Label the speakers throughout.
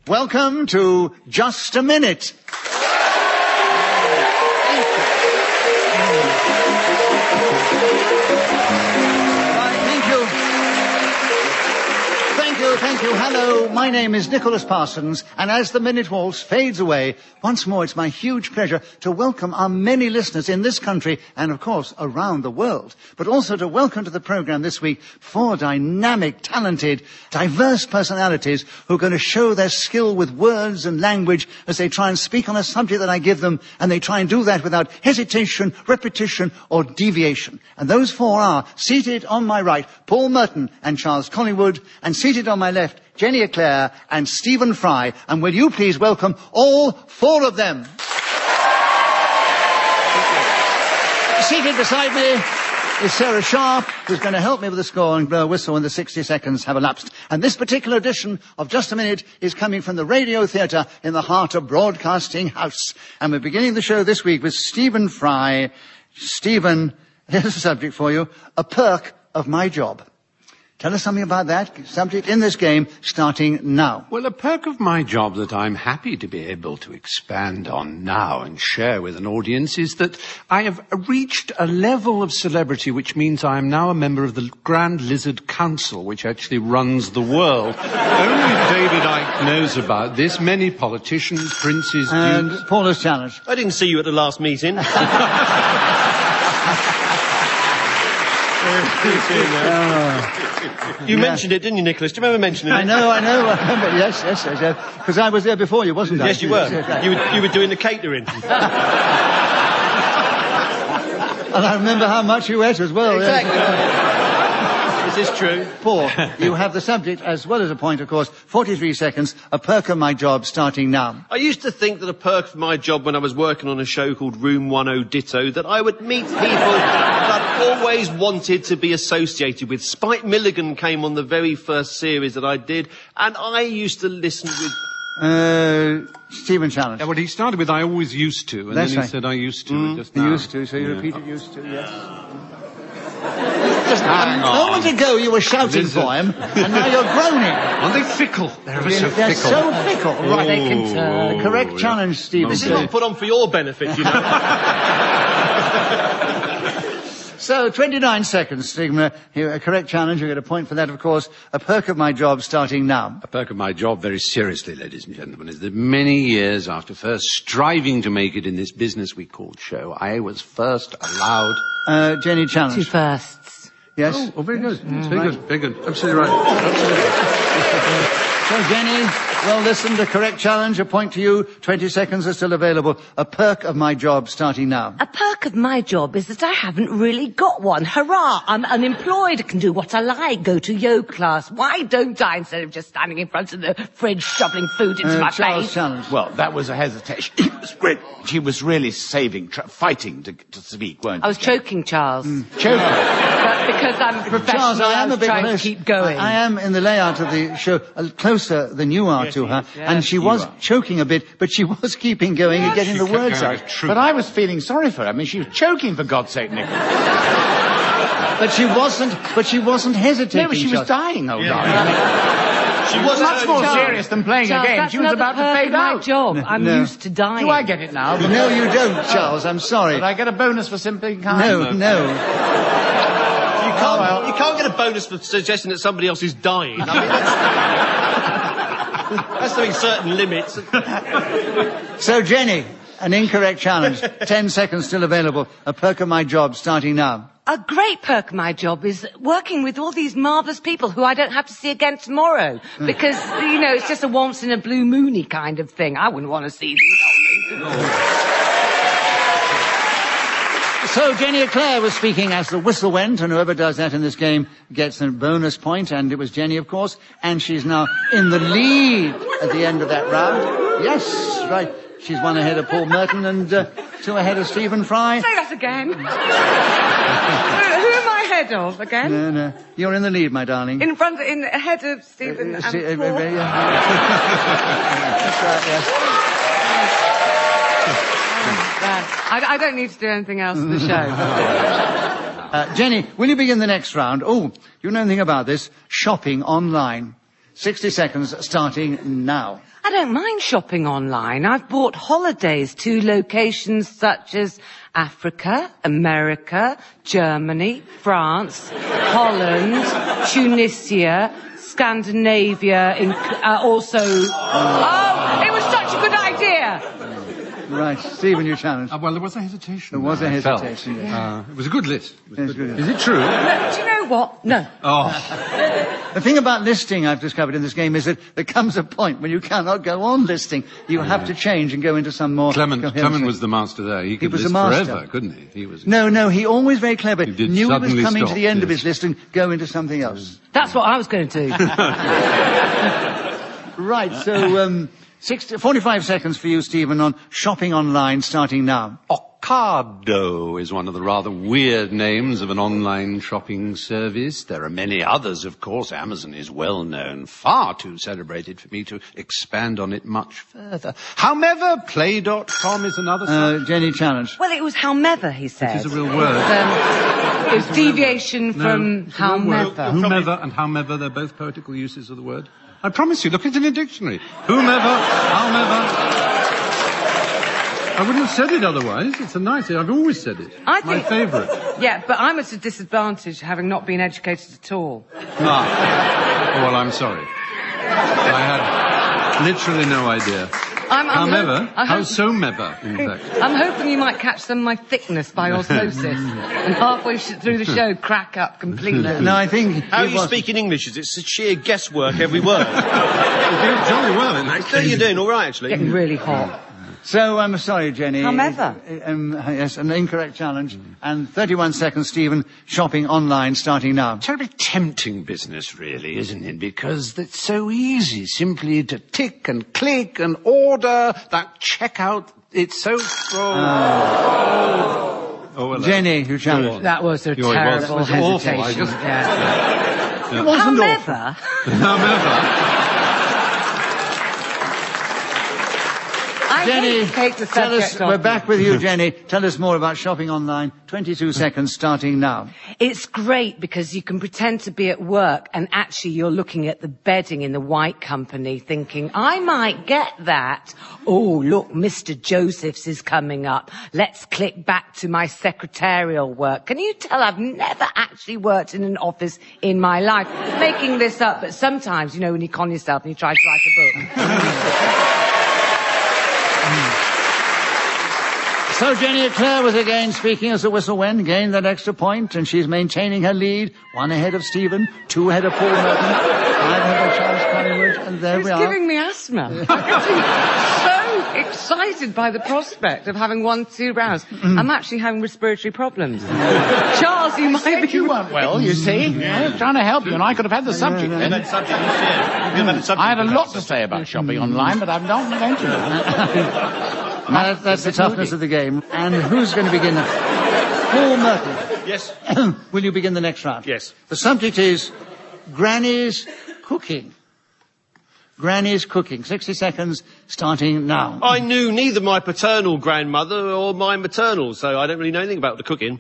Speaker 1: Welcome to Just a Minute. Thank you. Hello, my name is Nicholas Parsons, and as the Minute Waltz fades away, once more it's my huge pleasure to welcome our many listeners in this country and, of course, around the world. But also to welcome to the programme this week 4 dynamic, talented, diverse personalities who are going to show their skill with words and language as they try and speak on a subject that I give them, and they try and do that without hesitation, repetition, or deviation. And those 4 are, seated on my right, Paul Merton and Charles Collingwood, and seated on my left, Jenny Eclair and Stephen Fry. And will you please welcome all 4 of them? Seated beside me is Sarah Sharp, who's going to help me with the score and blow a whistle when the 60 seconds have elapsed. And this particular edition of Just a Minute is coming from the Radio Theatre in the heart of Broadcasting House. And we're beginning the show this week with Stephen Fry. Stephen, here's a subject for you, a perk of my job. Tell us something about that subject in this game, starting now.
Speaker 2: Well, a perk of my job that I'm happy to be able to expand on now and share with an audience is that I have reached a level of celebrity which means I am now a member of the Grand Lizard Council, which actually runs the world. Only David Icke knows about this. Many politicians, princes,
Speaker 1: and
Speaker 2: dukes...
Speaker 1: Paul is challenged.
Speaker 3: I didn't see you at the last meeting. You mentioned it, didn't you, Nicholas? Do you remember mentioning it?
Speaker 1: I know. I remember. Yes. Because I was there before you, wasn't I?
Speaker 3: Yes, you were. You were doing the catering.
Speaker 1: And I remember how much you ate as well.
Speaker 3: Exactly.
Speaker 1: Yes.
Speaker 3: Is this true?
Speaker 1: Paul, you have the subject as well as a point, of course. 43 seconds, a perk of my job, starting now.
Speaker 3: I used to think that a perk of my job when I was working on a show called Room 10 Ditto, that I would meet people that I'd always wanted to be associated with. Spike Milligan came on the very first series that I did, and I used to listen with...
Speaker 1: Stephen Challenge.
Speaker 2: Yeah, well, he started with I always used to, and
Speaker 1: That's
Speaker 2: then he
Speaker 1: right.
Speaker 2: said I used to. Just now.
Speaker 1: Used to, so you repeated used to, yes. Just a moment ago you were shouting for him, and now you're groaning.
Speaker 2: Aren't they fickle? They're so
Speaker 1: They're
Speaker 2: fickle.
Speaker 1: so fickle. Right, they can turn. Correct
Speaker 2: yeah.
Speaker 1: challenge, Stephen.
Speaker 3: This is not put on for your benefit, you know.
Speaker 1: So, 29 seconds, Stephen. A correct challenge. You get a point for that, of course. A perk of my job, starting now.
Speaker 2: A perk of my job, very seriously, ladies and gentlemen, is that many years after first striving to make it in this business we call show, I was first allowed...
Speaker 1: Jenny Challenge.
Speaker 4: 2 firsts.
Speaker 1: Yes?
Speaker 2: Oh, very good. Very good. Absolutely right.
Speaker 1: So, Jenny, well listened, a correct challenge, a point to you. 20 seconds are still available. A perk of my job, starting now.
Speaker 4: A perk of my job is that I haven't really got one. Hurrah! I'm unemployed, I can do what I like, go to yoga class. Why don't I, instead of just standing in front of the fridge shoveling food into my
Speaker 1: Charles
Speaker 4: face?
Speaker 1: Challenge.
Speaker 5: Well, that was a hesitation. She was really fighting to speak, weren't
Speaker 4: I was choking, Charles.
Speaker 5: Choking.
Speaker 4: But because I'm professional,
Speaker 1: Charles, I am a bit
Speaker 4: trying
Speaker 1: close.
Speaker 4: to keep going.
Speaker 1: I am in the layout of the show closer than you are to her, and she was choking a bit, but she was keeping going and getting the words out.
Speaker 5: But I was feeling sorry for her. I mean, she was choking, for God's sake, Nicholas.
Speaker 1: But she wasn't hesitating.
Speaker 5: No, but she was dying, oh God.
Speaker 3: She
Speaker 5: was much more serious than playing a game. She was about to fade out.
Speaker 4: My job. I'm used to dying.
Speaker 5: Do I get it now?
Speaker 1: No, you don't, Charles. I'm sorry.
Speaker 5: Did I get a bonus for simply kind?
Speaker 1: No.
Speaker 3: You can't get a bonus for suggesting that somebody else is dying. I mean, that's having certain limits.
Speaker 1: So, Jenny, an incorrect challenge. 10 seconds still available. A perk of my job, starting now.
Speaker 4: A great perk of my job is working with all these marvellous people who I don't have to see again tomorrow. Because, you know, it's just a once in a blue moony kind of thing. I wouldn't want to see these old people.
Speaker 1: So Jenny Eclair was speaking as the whistle went, and whoever does that in this game gets a bonus point, and it was Jenny, of course, and she's now in the lead at the end of that round. Yes, right. She's 1 ahead of Paul Merton and 2 ahead of Stephen Fry.
Speaker 4: Say that again. Who am I ahead of again?
Speaker 1: No. You're in the lead, my darling.
Speaker 4: Ahead of Stephen and Paul.
Speaker 1: That's right, yes.
Speaker 4: I don't need to do anything else in the show.
Speaker 1: Jenny, will you begin the next round? Oh, you know anything about this? Shopping online. 60 seconds starting now.
Speaker 4: At don't mind shopping online. I've bought holidays to locations such as Africa, America, Germany, France, Holland, Tunisia, Scandinavia, also... Oh, it was such a good idea!
Speaker 1: Right, Stephen, you challenge.
Speaker 2: Well, there was a hesitation.
Speaker 1: There was a hesitation, yes.
Speaker 2: It was a good list.
Speaker 1: Yes, good.
Speaker 2: Is it true?
Speaker 4: No, do you know what? No.
Speaker 2: Oh,
Speaker 1: The thing about listing I've discovered in this game is that there comes a point when you cannot go on listing. You have to change and go into some more...
Speaker 2: Clement was the master there. He could
Speaker 1: was
Speaker 2: list
Speaker 1: the master.
Speaker 2: forever, couldn't he? He was...
Speaker 1: No, he always very clever.
Speaker 2: did
Speaker 1: Knew he was
Speaker 2: suddenly
Speaker 1: coming to
Speaker 2: stop,
Speaker 1: the end of
Speaker 2: yes.
Speaker 1: his list and go into something else.
Speaker 4: That's what I was going to do.
Speaker 1: Right, so 45 seconds for you, Stephen, on shopping online starting now.
Speaker 2: Ocado is one of the rather weird names of an online shopping service. There are many others, of course. Amazon is well known, far too celebrated for me to expand on it much further. However, Play.com is another...
Speaker 1: Jenny, challenge.
Speaker 4: Well, it was however, he said.
Speaker 2: It is a real word.
Speaker 4: It was deviation from
Speaker 2: it's a real word.
Speaker 4: however.
Speaker 2: Whomever and however, they're both poetical uses of the word. I promise you, look into the dictionary. Whomever, however... I wouldn't have said it otherwise. It's a nice... I've always said it.
Speaker 4: I
Speaker 2: My
Speaker 4: think-
Speaker 2: favourite.
Speaker 4: Yeah, but I'm at a disadvantage having not been educated at all.
Speaker 2: Well, I'm sorry. I had literally no idea. However, howsoever, in fact.
Speaker 4: I'm hoping you might catch some of my thickness by osmosis. And halfway through the show, crack up completely.
Speaker 1: No, I think...
Speaker 3: How you speak in English is it's sheer guesswork every word.
Speaker 2: You're doing jolly well in that
Speaker 3: No,
Speaker 2: case.
Speaker 3: you're doing all right, actually.
Speaker 4: Getting really hot.
Speaker 1: So, I'm sorry, Jenny.
Speaker 4: However.
Speaker 1: Yes, an incorrect challenge. And 31 seconds, Stephen, shopping online starting now.
Speaker 2: Terribly tempting business, really, isn't it? Because it's so easy simply to tick and click and order that checkout. It's so...
Speaker 1: Jenny, you challenge.
Speaker 4: That was a
Speaker 2: It was.
Speaker 4: terrible
Speaker 2: It was awful. I
Speaker 4: hesitation.
Speaker 2: just-
Speaker 4: Yeah.
Speaker 1: It wasn't awful.
Speaker 4: However,
Speaker 2: However...
Speaker 4: I
Speaker 1: Jenny,
Speaker 4: hate to take the
Speaker 1: tell us,
Speaker 4: subject off
Speaker 1: we're
Speaker 4: you.
Speaker 1: back with you, Jenny. Tell us more about shopping online. 22 seconds starting now.
Speaker 4: It's great because you can pretend to be at work and actually you're looking at the bedding in the White Company thinking, I might get that. Oh, look, Mr. Joseph's is coming up. Let's click back to my secretarial work. Can you tell I've never actually worked in an office in my life? Making this up, but sometimes, you know, when you con yourself and you try to write a book.
Speaker 1: So Jenny Eclair was again speaking as the whistle went, gained that extra point, and she's maintaining her lead. 1 ahead of Stephen, 2 ahead of Paul Merton, 5 ahead of Charles Collingwood, and there we
Speaker 4: It's
Speaker 1: are.
Speaker 4: giving me asthma. I'm so excited by the prospect of having won 2 rounds. I'm actually having respiratory problems. Charles, you might be...
Speaker 5: You weren't well, you see. I was trying to help you, and I could have had the subject then. I had a lot to say about shopping online, but I'm not going to.
Speaker 1: That's the toughness of the game. And who's going to begin? Paul Merton.
Speaker 3: Yes.
Speaker 1: Will you begin the next round?
Speaker 3: Yes.
Speaker 1: The subject is Granny's cooking. Granny's cooking. 60 seconds starting now.
Speaker 3: I knew neither my paternal grandmother or my maternal, so I don't really know anything about the cooking.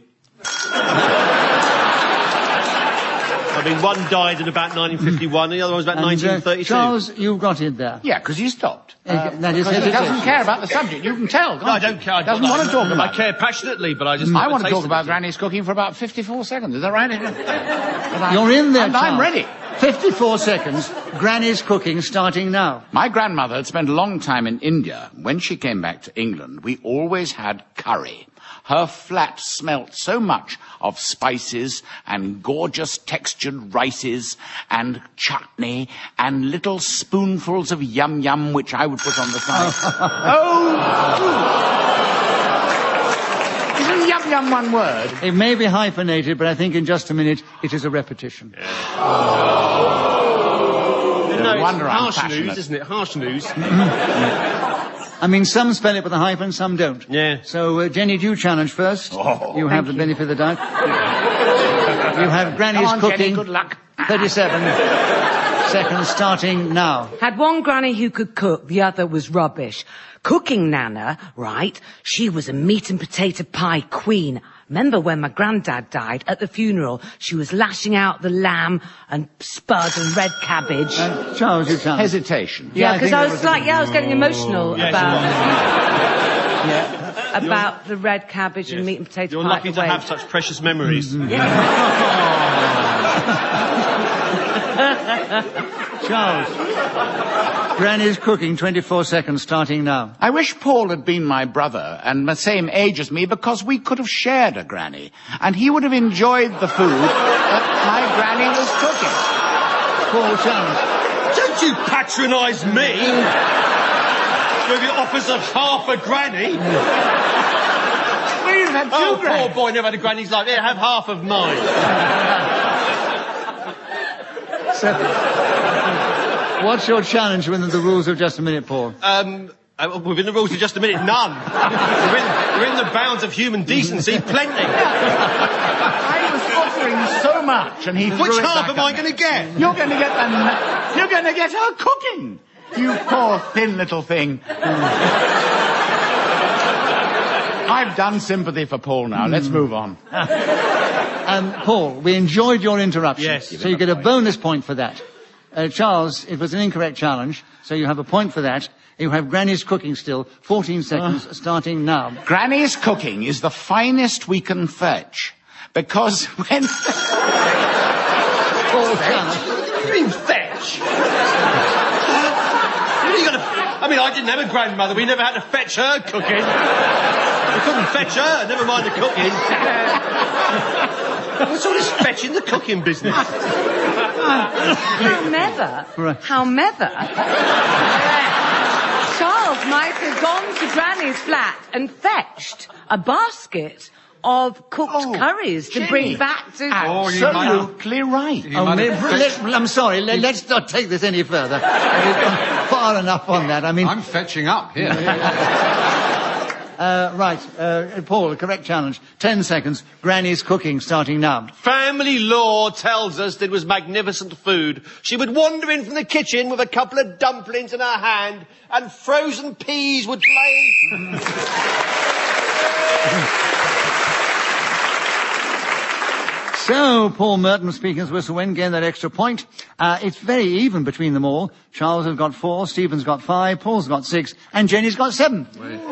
Speaker 3: I mean, one died in about 1951, and the other one was about 1932.
Speaker 1: Charles, you got in there.
Speaker 5: Yeah, because you stopped.
Speaker 1: That is
Speaker 5: Because he
Speaker 1: hesitation.
Speaker 5: doesn't care about the subject. You can tell, can't
Speaker 3: No, I
Speaker 5: you?
Speaker 3: don't care.
Speaker 5: Doesn't want to talk about
Speaker 3: I care passionately, but I just...
Speaker 5: I want to
Speaker 3: taste
Speaker 5: talk
Speaker 3: it.
Speaker 5: about Granny's cooking for about 54 seconds. Is that right?
Speaker 1: You're in there,
Speaker 5: And I'm
Speaker 1: Charles.
Speaker 5: ready.
Speaker 1: 54 seconds. Granny's cooking starting now.
Speaker 5: My grandmother had spent a long time in India. When she came back to England, we always had curry. Her flat smelt so much of spices and gorgeous textured rices and chutney and little spoonfuls of yum-yum which I would put on the side. Isn't yum-yum one word?
Speaker 1: It may be hyphenated, but I think in just a minute it is a repetition.
Speaker 3: No, it's
Speaker 5: wonder I'm
Speaker 3: harsh
Speaker 5: passionate.
Speaker 3: news, isn't it? Harsh news.
Speaker 1: I mean, some spell it with a hyphen, some don't.
Speaker 3: Yeah.
Speaker 1: So, Jenny, do you challenge first? You have the benefit of the doubt. You have Granny's
Speaker 5: Come on,
Speaker 1: cooking.
Speaker 5: Jenny, good luck.
Speaker 1: 37 seconds starting now.
Speaker 4: Had one granny who could cook, the other was rubbish. Cooking Nana, right, she was a meat and potato pie queen. Remember when my granddad died at the funeral? She was lashing out the lamb and spud and red cabbage.
Speaker 1: Charles, you challenge.
Speaker 5: Hesitation.
Speaker 4: Yeah, because I was I was getting emotional about the red cabbage and meat and potato
Speaker 3: You're
Speaker 4: pie.
Speaker 3: lucky to have such precious memories.
Speaker 1: Charles. Granny's cooking, 24 seconds, starting now.
Speaker 5: I wish Paul had been my brother and the same age as me, because we could have shared a granny, and he would have enjoyed the food that my granny was cooking.
Speaker 1: Paul challenge.
Speaker 3: Don't you patronise me with your offers of half a granny.
Speaker 5: We've had two
Speaker 3: Poor boy never had a granny in his life. Yeah, have half of mine.
Speaker 1: What's your challenge within the rules of just a minute, Paul?
Speaker 3: Within the rules of just a minute, none. We're in the bounds of human decency, plenty.
Speaker 5: I was offering so much, and he threw
Speaker 3: Which
Speaker 5: it
Speaker 3: half
Speaker 5: back
Speaker 3: am I
Speaker 5: at
Speaker 3: going
Speaker 5: me.
Speaker 3: to get?
Speaker 5: You're going to get her cooking. You poor thin little thing. I've done sympathy for Paul now. Let's move on.
Speaker 1: Paul, we enjoyed your interruption.
Speaker 3: Yes.
Speaker 1: So you get a bonus point for that. Charles, it was an incorrect challenge, so you have a point for that. You have Granny's cooking still, 14 seconds, starting now.
Speaker 5: Granny's cooking is the finest we can fetch, because when...
Speaker 1: Paul challenge.
Speaker 3: What do you mean, fetch? I didn't have a grandmother. We never had to fetch her cooking. We couldn't fetch her, never mind the cooking. What's all this fetching the cooking business?
Speaker 4: How mother?
Speaker 1: Right.
Speaker 4: How mother? Charles might have gone to Granny's flat and fetched a basket of cooked curries to bring back to...
Speaker 5: Absolutely right.
Speaker 1: I'm sorry, let's not take this any further. We've gone far enough on that.
Speaker 2: I'm fetching up here.
Speaker 1: Paul, a correct challenge. 10 seconds. Granny's cooking, starting now.
Speaker 3: Family law tells us that it was magnificent food. She would wander in from the kitchen with a couple of dumplings in her hand, and frozen peas would play...
Speaker 1: So, Paul Merton speaking as whistle wind, gained that extra point. It's very even between them all. Charles has got 4, Stephen's got 5, Paul's got 6, and Jenny's got 7.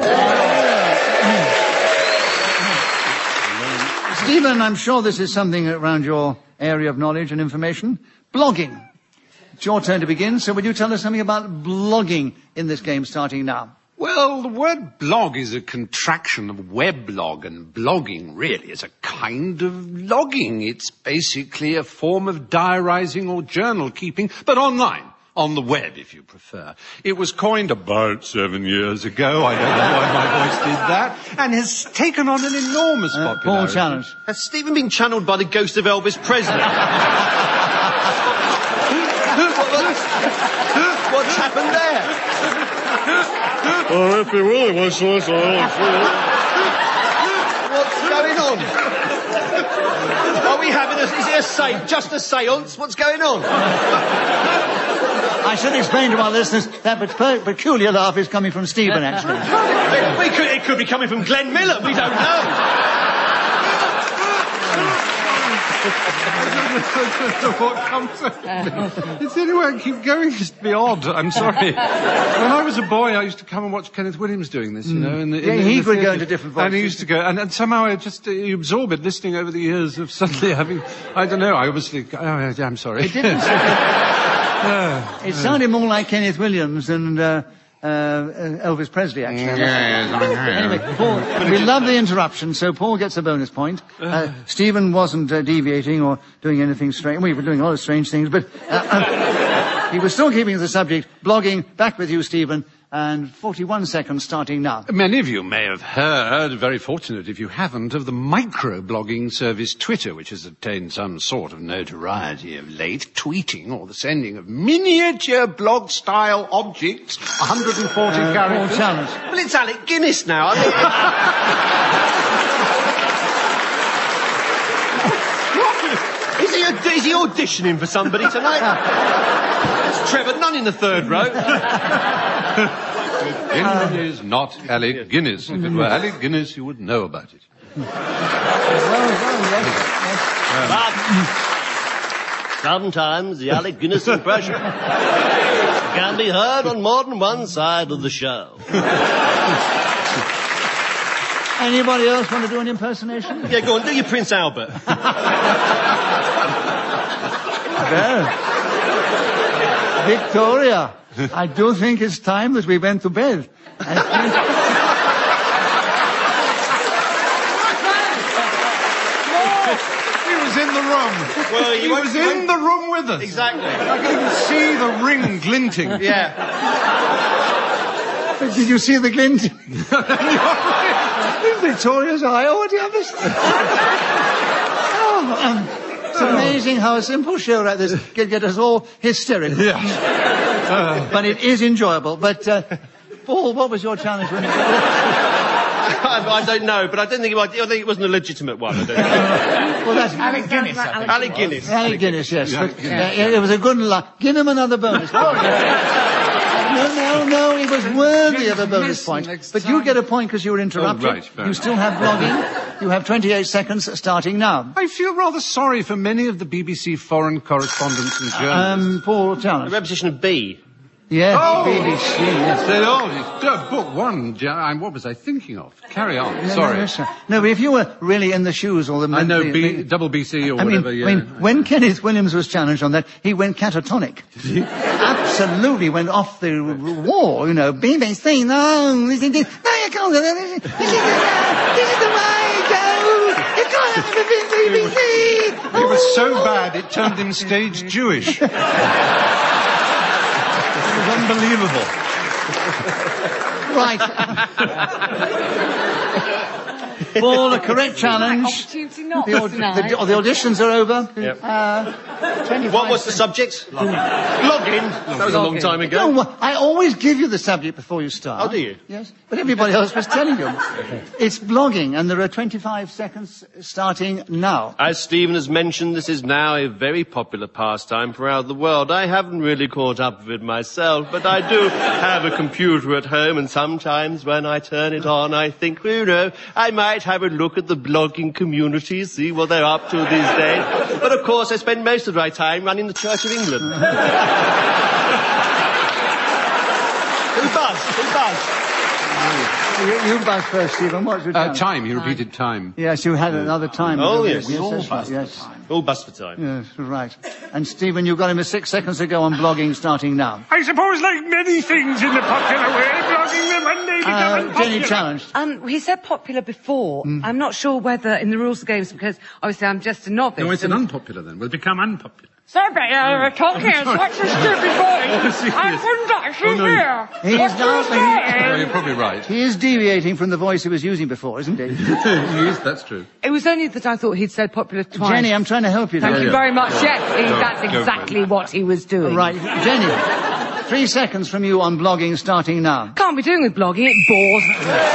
Speaker 1: Stephen, I'm sure this is something around your area of knowledge and information. Blogging. It's your turn to begin, so would you tell us something about blogging in this game, starting now?
Speaker 2: Well, the word blog is a contraction of weblog, and blogging really is a kind of logging. It's basically a form of diarising or journal keeping, but online, on the web, if you prefer. It was coined about 7 years ago. I don't know why my voice did that, and has taken on an enormous popularity.
Speaker 1: Paul challenge.
Speaker 3: Has Stephen been channeled by the ghost of Elvis Presley? What's happened there?
Speaker 6: If he really wants to listen,
Speaker 3: What's going on? Are we having is it just a seance? What's going on?
Speaker 1: I should explain to our listeners that peculiar laugh is coming from Stephen, actually.
Speaker 3: It could be coming from Glenn Miller, we don't know.
Speaker 2: What comes it's anyway, keep going, it's odd. I'm sorry. When I was a boy, I used to come and watch Kenneth Williams doing this, you know.
Speaker 1: He would go into different voices.
Speaker 2: And he used to go, and somehow I just absorb it, listening over the years of suddenly having, I don't know, I obviously, I'm sorry.
Speaker 1: It didn't. It sounded more like Kenneth Williams than Elvis Presley, actually. Anyway, Paul, we love the interruption, so Paul gets a bonus point. Stephen wasn't deviating or doing anything strange. We were doing a lot of strange things, but he was still keeping the subject. Blogging, back with you, Stephen, and 41 seconds starting now.
Speaker 2: Many of you may have heard, very fortunate if you haven't, of the micro-blogging service Twitter, which has attained some sort of notoriety of late. Tweeting, or the sending of miniature blog-style objects, 140 characters.
Speaker 1: Challenge.
Speaker 3: Well, it's Alec Guinness now. I mean... Is he auditioning for somebody tonight? It's Trevor Nunn in the third row.
Speaker 2: It is not Alec Guinness. If it were Alec Guinness, you would know about it.
Speaker 3: But sometimes the Alec Guinness impression can be heard on more than one side of the show.
Speaker 1: Anybody else want to do an impersonation?
Speaker 3: Yeah, go on, do your Prince Albert.
Speaker 1: Well, Victoria, I do think it's time that we went to bed.
Speaker 2: He was in the room.
Speaker 3: Well,
Speaker 2: He was in the room with us.
Speaker 3: Exactly.
Speaker 2: I could even see the ring glinting.
Speaker 3: Yeah.
Speaker 1: Did you see the glint? In Victoria's eye. Oh, what do you understand? It's amazing how a simple show like this can get us all hysterical.
Speaker 2: Yes.
Speaker 1: But it is enjoyable. But, Paul, what was your challenge?
Speaker 3: I don't know, but I think it wasn't a legitimate one. I don't think.
Speaker 1: Well, that's
Speaker 5: Alec Guinness.
Speaker 3: Alec Guinness.
Speaker 1: Alec Guinness, yes. But, it was a good luck. Give him another bonus. No, he was worthy of a bonus point. But you get a point because you were interrupted.
Speaker 2: Oh, right, fair
Speaker 1: You still have blogging. You have 28 seconds starting now.
Speaker 2: I feel rather sorry for many of the BBC foreign correspondents and journalists.
Speaker 1: Paul,
Speaker 3: The
Speaker 1: challenge.
Speaker 3: repetition of B.
Speaker 1: Yes,
Speaker 2: Oh!
Speaker 1: BBC, yes.
Speaker 2: Said, book one. What was I thinking of? Carry on. Sorry.
Speaker 1: No, but if you were really in the shoes or the...
Speaker 2: I know double BC or whatever, yeah.
Speaker 1: When Kenneth Williams was challenged on that, he went catatonic. Absolutely went off the wall, you know. BBC, no, no, you can't do that. This is the way, go. You can't have the BBC.
Speaker 2: It was so bad it turned him stage Jewish. It was unbelievable.
Speaker 1: Right. Paul, the correct challenge.
Speaker 4: Opportunity not
Speaker 1: The
Speaker 4: tonight.
Speaker 1: auditions are over.
Speaker 3: Yep.
Speaker 1: 25
Speaker 3: What was the subject? Login. That was a long time ago.
Speaker 1: No, I always give you the subject before you start.
Speaker 3: Oh, do you?
Speaker 1: Yes. But everybody else was telling you. It's blogging, and there are 25 seconds starting now.
Speaker 3: As Stephen has mentioned, this is now a very popular pastime throughout the world. I haven't really caught up with it myself, but I do have a computer at home, and sometimes when I turn it on, I think, you know, I might have a look at the blogging community, see what they're up to these days. But of course, I spend most of my time running the Church of England. Who buzzed?
Speaker 1: You buzz first, Stephen. What's your challenge?
Speaker 2: Time. He repeated time.
Speaker 1: Yes, you had another time.
Speaker 3: Oh, yes.
Speaker 1: Yes,
Speaker 3: We
Speaker 1: that's right, yes.
Speaker 3: All buzzed for time.
Speaker 1: Yes, right. And Stephen, you've got him 6 seconds to go on blogging starting now.
Speaker 6: I suppose, like many things in the popular way, blogging them when they become unpopular.
Speaker 1: Jenny challenged.
Speaker 4: He said popular before. I'm not sure whether in the rules of games, because obviously I'm just a novice.
Speaker 2: No, it's an unpopular then. We'll become unpopular.
Speaker 6: Sorry, we're talking in such a stupid voice. I couldn't actually hear.
Speaker 1: He's
Speaker 6: what you were saying.
Speaker 2: Oh, you're probably right.
Speaker 1: He is deviating from the voice he was using before, isn't he?
Speaker 2: Yes, that's true.
Speaker 4: It was only that I thought he'd said popular twice.
Speaker 1: Jenny, I'm trying to help you.
Speaker 4: Thank
Speaker 1: there.
Speaker 4: you very much. Yes,
Speaker 2: Go
Speaker 4: that's
Speaker 2: for it.
Speaker 4: exactly what he was doing.
Speaker 1: Right, Jenny, 3 seconds from you on blogging starting now.
Speaker 4: Can't be doing with blogging, it bores.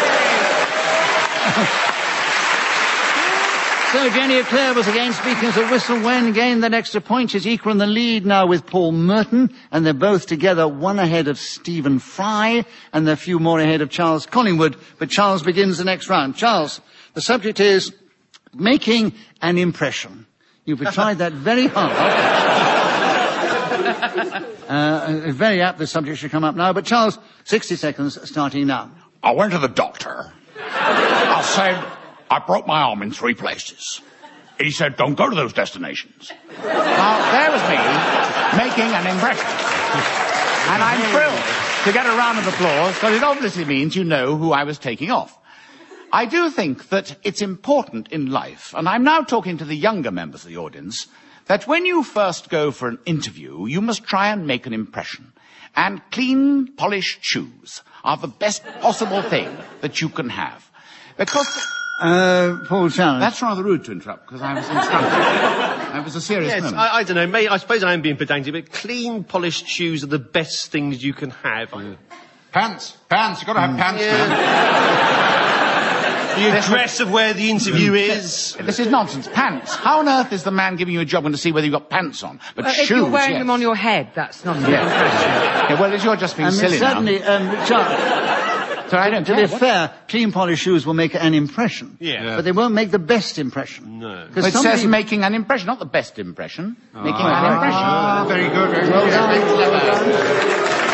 Speaker 1: So Jenny Eclair was again speaking as a whistle when gained that extra point. She's equal in the lead now with Paul Merton, and they're both together, one ahead of Stephen Fry, and they're a few more ahead of Charles Collingwood. But Charles begins the next round. Charles, the subject is making an impression. You've tried that very hard. Very apt, the subject should come up now. But Charles, 60 seconds starting now.
Speaker 5: I went to the doctor. I said, I broke my arm in 3 places. He said, don't go to those destinations. Now, there was me, making an impression. And I'm thrilled to get a round of applause, because it obviously means you know who I was taking off. I do think that it's important in life, and I'm now talking to the younger members of the audience, that when you first go for an interview, you must try and make an impression. And clean, polished shoes are the best possible thing that you can have. Because...
Speaker 1: Paul Challenge.
Speaker 5: That's rather rude to interrupt, because I was instructed. That was a serious
Speaker 3: Yes,
Speaker 5: moment.
Speaker 3: I don't know, I suppose I am being pedantic, but clean, polished shoes are the best things you can have.
Speaker 2: Pants. You've got to have pants
Speaker 3: The address of where the interview is.
Speaker 5: This is nonsense. Pants. How on earth is the man giving you a job going to see whether you've got pants on? But shoes,
Speaker 4: if you're wearing
Speaker 5: yes.
Speaker 4: them on your head, that's not a
Speaker 5: Yeah, well, as you're just being silly
Speaker 1: certainly,
Speaker 5: now. So I don't
Speaker 1: To
Speaker 5: care.
Speaker 1: be fair, clean polished shoes will make an impression.
Speaker 3: Yeah.
Speaker 1: But they won't make the best impression.
Speaker 3: No.
Speaker 1: Because
Speaker 5: It says making an impression, not the best impression. Making an impression.
Speaker 2: Ah, very good. Very
Speaker 1: Well
Speaker 2: good.
Speaker 1: done, well done.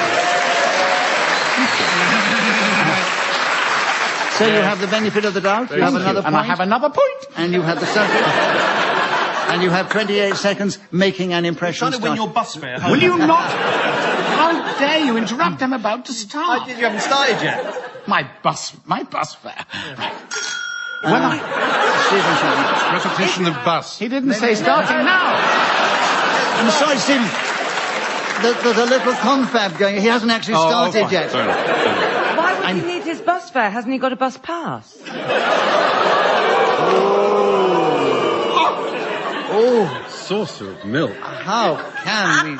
Speaker 1: So you have the benefit of the doubt. You have another point.
Speaker 5: And I have another point.
Speaker 1: And you have the circle. And you have 28 seconds making an impression.
Speaker 7: Trying to win your bus fare.
Speaker 5: Will you not? How dare you interrupt? I'm about to start.
Speaker 7: You haven't started yet.
Speaker 5: My bus fare. Right. Well,
Speaker 1: Stephen Chapman.
Speaker 2: Repetition of bus.
Speaker 5: he didn't say starting now.
Speaker 1: I'm sorry, Stephen. There's a little confab going. He hasn't actually started
Speaker 2: fine.
Speaker 1: yet.
Speaker 2: Sorry.
Speaker 4: Why would he need his bus fare? Hasn't he got a bus pass?
Speaker 1: Oh,
Speaker 2: Saucer of milk.
Speaker 1: how can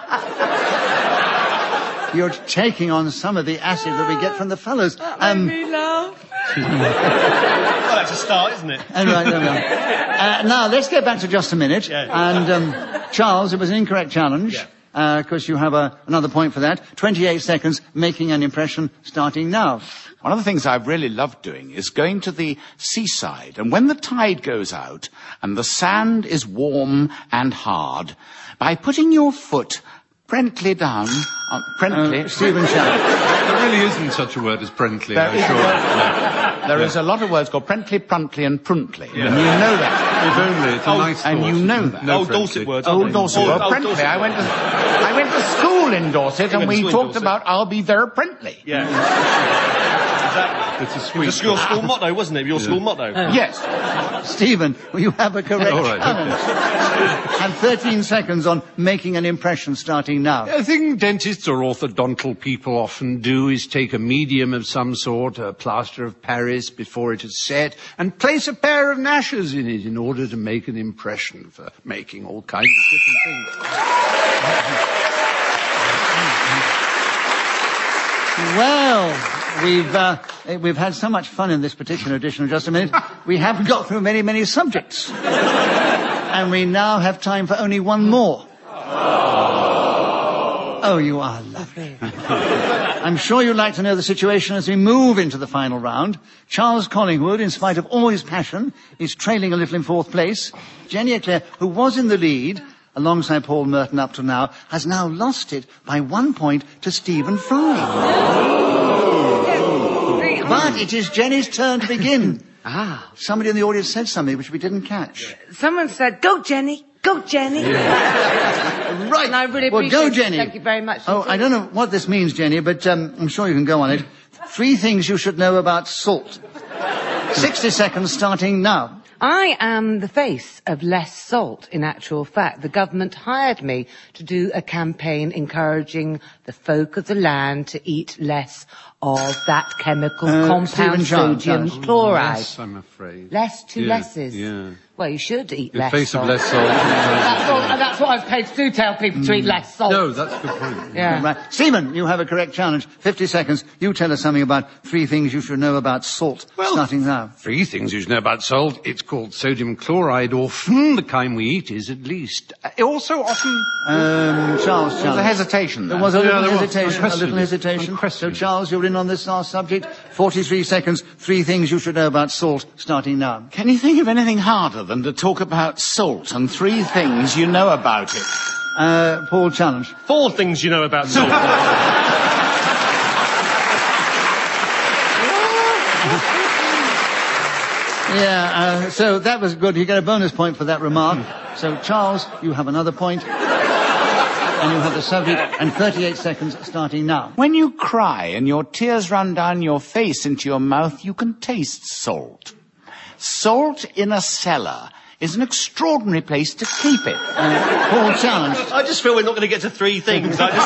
Speaker 1: we... You're taking on some of the acid that we get from the fellows.
Speaker 4: Me laugh.
Speaker 7: Well, that's a start, isn't it?
Speaker 1: Right. Now, let's get back to just a minute.
Speaker 7: Yeah.
Speaker 1: And, Charles, it was an incorrect challenge.
Speaker 7: Yeah.
Speaker 1: Because you have another point for that. 28 seconds, making an impression, starting now.
Speaker 5: One of the things I've really loved doing is going to the seaside, and when the tide goes out and the sand is warm and hard, by putting your foot prently down,
Speaker 1: Stephen Chapman.
Speaker 2: There really isn't such a word as prently,
Speaker 5: There
Speaker 2: I'm
Speaker 5: is a
Speaker 2: sure.
Speaker 5: there is a lot of words called prently, pruntly, and pruntly, and you know that.
Speaker 2: If only, it's a nice thought.
Speaker 5: And you know that.
Speaker 2: No
Speaker 7: Old Dorset
Speaker 2: friendly.
Speaker 7: words.
Speaker 5: Old
Speaker 7: aren't they?
Speaker 5: Dorset.
Speaker 7: Old
Speaker 5: Well, Prentley.
Speaker 7: Dorset.
Speaker 5: I went to school in Dorset, and
Speaker 7: went to
Speaker 5: we
Speaker 7: school in
Speaker 5: talked
Speaker 7: Dorset.
Speaker 5: about I'll be there Prentley.
Speaker 7: Yeah. Exactly.
Speaker 2: It's a sweet.
Speaker 7: It's your school motto, wasn't it? Your school motto.
Speaker 5: Yes.
Speaker 1: Stephen, you have a correct
Speaker 2: All right,
Speaker 1: challenge. And 13 seconds on making an impression, starting now.
Speaker 2: A thing dentists or orthodontal people often do is take a medium of some sort, a plaster of Paris, before it is set, and place a pair of gnashes in it in order to make an impression for making all kinds of different things.
Speaker 1: Well, we've had so much fun in this particular edition of Just a Minute. We haven't got through many, many subjects. And we now have time for only one more. Oh, you are lovely. I'm sure you'd like to know the situation as we move into the final round. Charles Collingwood, in spite of all his passion, is trailing a little in fourth place. Jenny Eclair, who was in the lead, alongside Paul Merton up to now, has now lost it by 1 point to Stephen Fry. But it is Jenny's turn to begin. Somebody in the audience said something which we didn't catch.
Speaker 4: Someone said, "Go, Jenny. Go, Jenny."
Speaker 1: Right.
Speaker 4: And I really
Speaker 1: well,
Speaker 4: appreciate
Speaker 1: go,
Speaker 4: it.
Speaker 1: Jenny.
Speaker 4: Thank you very much.
Speaker 1: Oh, I don't know what this means, Jenny, but I'm sure you can go on it. 3 things you should know about salt. 60 seconds starting now.
Speaker 4: I am the face of less salt, in actual fact. The government hired me to do a campaign encouraging the folk of the land to eat less of that chemical compound,
Speaker 1: Stephen Chance,
Speaker 4: sodium
Speaker 1: yes.
Speaker 4: chloride.
Speaker 2: Less, I'm afraid.
Speaker 4: Less, two
Speaker 2: Yeah,
Speaker 4: lesses.
Speaker 2: yeah.
Speaker 4: Well, you should eat
Speaker 2: The
Speaker 4: less
Speaker 2: face
Speaker 4: salt.
Speaker 2: of less salt.
Speaker 4: That's what I was paid to do, tell people to eat less salt.
Speaker 2: No, that's a good point.
Speaker 4: Yeah.
Speaker 1: Right. Stephen, you have a correct challenge. 50 seconds. You tell us something about 3 things you should know about salt, starting now.
Speaker 2: 3 things you should know about salt. It's called sodium chloride, or the kind we eat is, at least. Also often...
Speaker 1: Charles,
Speaker 5: There was a hesitation
Speaker 1: There
Speaker 5: there.
Speaker 1: was a little
Speaker 2: there was.
Speaker 1: hesitation. A little
Speaker 2: Unquestionably.
Speaker 1: hesitation. So,
Speaker 2: Unquestionably.
Speaker 1: Charles, you're in on this last subject. 43 seconds. 3 things you should know about salt, starting now.
Speaker 5: Can you think of anything harder than to talk about salt and 3 things you know about it?
Speaker 1: Paul, challenge.
Speaker 7: 4 things you know about salt.
Speaker 1: Yeah, so that was good. You get a bonus point for that remark. So, Charles, you have another point. And you have the subject, and 38 seconds starting now.
Speaker 5: When you cry and your tears run down your face into your mouth, you can taste salt. Salt in a cellar is an extraordinary place to keep it.
Speaker 1: Paul, challenge.
Speaker 7: I just feel we're not going to get to 3 things.
Speaker 5: Moving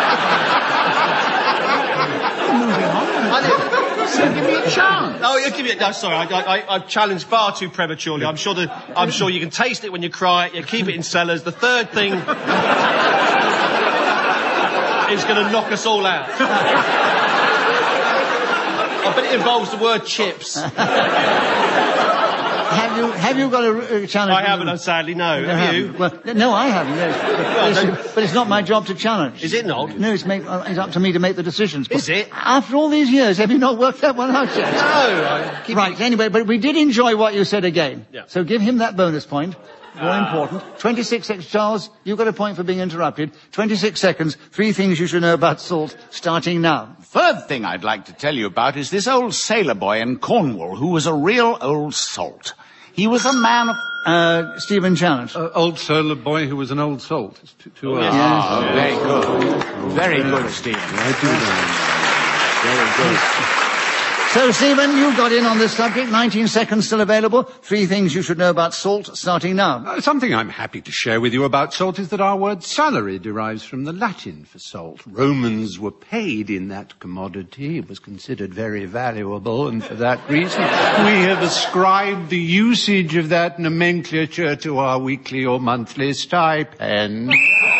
Speaker 5: on. So give me a chance.
Speaker 7: Oh, you give me. No, sorry, I've challenged far too prematurely. I'm sure you can taste it when you cry. You keep it in cellars. The third thing is going to knock us all out. I bet it involves the word chips.
Speaker 1: Have you got a challenge?
Speaker 7: I haven't, sadly, no. Have you?
Speaker 1: Well, no, I haven't. Yes. But it's not my job to challenge.
Speaker 7: Is it not?
Speaker 1: No, it's up to me to make the decisions.
Speaker 7: Is it?
Speaker 1: After all these years, have you not worked that one out yet?
Speaker 7: No.
Speaker 1: Right, anyway, but we did enjoy what you said again.
Speaker 7: Yeah.
Speaker 1: So give him that bonus point. More important. 26 seconds, Charles, you got a point for being interrupted. 26 seconds, 3 things you should know about salt, starting now.
Speaker 5: Third thing I'd like to tell you about is this old sailor boy in Cornwall who was a real old salt. He was a man of...
Speaker 1: Stephen Challenge.
Speaker 2: Old sailor boy who was an old salt. It's too early.
Speaker 5: Oh, very good. Very good, Stephen.
Speaker 2: I do that.
Speaker 5: Very good.
Speaker 1: So, Stephen, you got in on this subject. 19 seconds still available. 3 things you should know about salt, starting now.
Speaker 2: Something I'm happy to share with you about salt is that our word salary derives from the Latin for salt. Romans were paid in that commodity. It was considered very valuable, and for that reason we have ascribed the usage of that nomenclature to our weekly or monthly stipend.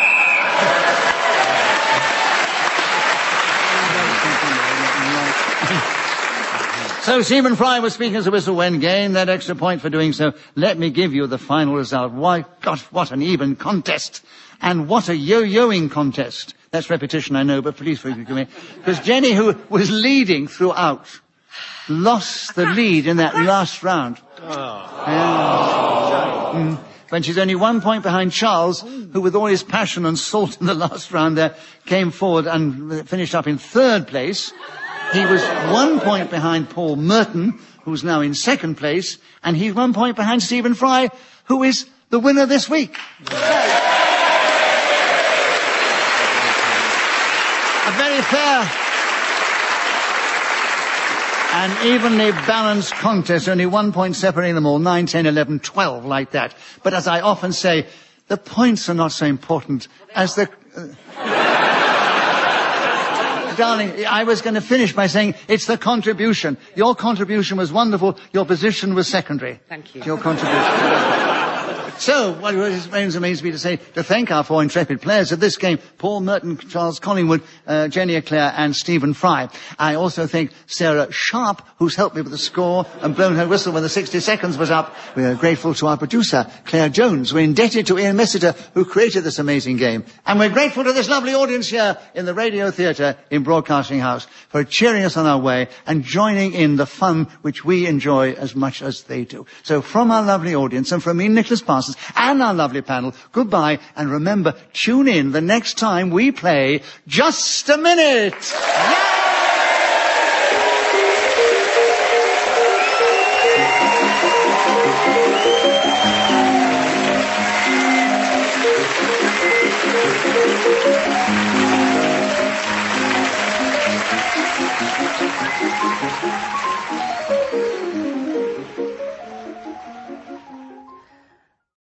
Speaker 1: So Stephen Fry was speaking as a whistle when gained that extra point for doing so. Let me give you the final result. Why, gosh, what an even contest. And what a yo-yoing contest. That's repetition, I know, but please forgive me. Because Jenny, who was leading throughout, lost the lead in that last round. When she's only 1 point behind Charles, who with all his passion and salt in the last round there, came forward and finished up in 3rd place. He was 1 point behind Paul Merton, who's now in 2nd place, and he's 1 point behind Stephen Fry, who is the winner this week. A very fair and evenly balanced contest, only 1 point separating them all, 9, 10, 11, 12, like that. But as I often say, the points are not so important as the... Darling, I was going to finish by saying it's the contribution. Your contribution was wonderful. Your position was secondary.
Speaker 4: Thank you.
Speaker 1: Your contribution. So, what remains me to say, to thank our 4 intrepid players of this game, Paul Merton, Charles Collingwood, Jenny Eclair and Stephen Fry. I also thank Sarah Sharp, who's helped me with the score and blown her whistle when the 60 seconds was up. We are grateful to our producer, Claire Jones. We're indebted to Ian Messiter, who created this amazing game. And we're grateful to this lovely audience here in the Radio Theatre in Broadcasting House for cheering us on our way and joining in the fun which we enjoy as much as they do. So from our lovely audience and from me, Nicholas Parsons, and our lovely panel, goodbye, and remember, tune in the next time we play Just a Minute. Yeah!